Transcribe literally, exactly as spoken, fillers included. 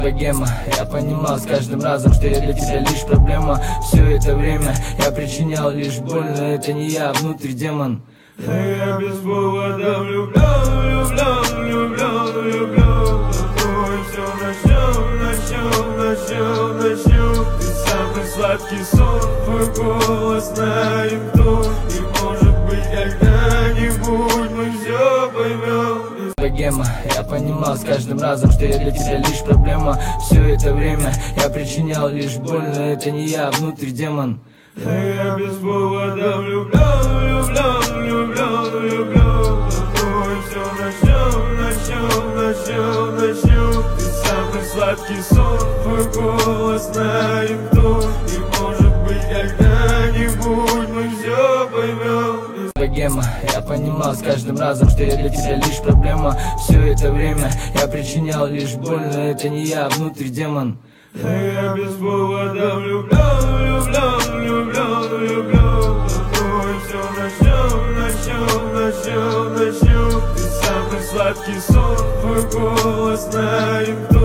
Богема, я понимал с каждым разом, что я для тебя лишь проблема. Все это время я причинял лишь боль, но это не я, а внутрь демон. Я без повода влюблен, влюблен, влюблен, влюблен. Тобой все начнем, начнем, начнем, начнем. Ты самый сладкий сон, твой голос на рингтон. И может быть когда-нибудь мы все поймем. Богема, я понимал с каждым разом, что я для тебя лишь проблема. Все это время я причинял лишь боль, но это не я, а внутрь демон. Я без повода влюблен, влюблен, влюблен, влюблен. Тобой все начнем, начнем, начнем, начнем. Ты самый сладкий сон, твой голос на рингтон. И может быть когда-нибудь мы все поймем. Богема, я понимал с каждым разом, что я для тебя лишь проблема. Все это время я причинял лишь боль, но это не я, а внутрь демон. Я без повода влюблен, влюблен, влюблен, влюблен. Тобой все начнем, начнем, начнем, начнем. Ты самый сладкий сон, твой голос на рингтон.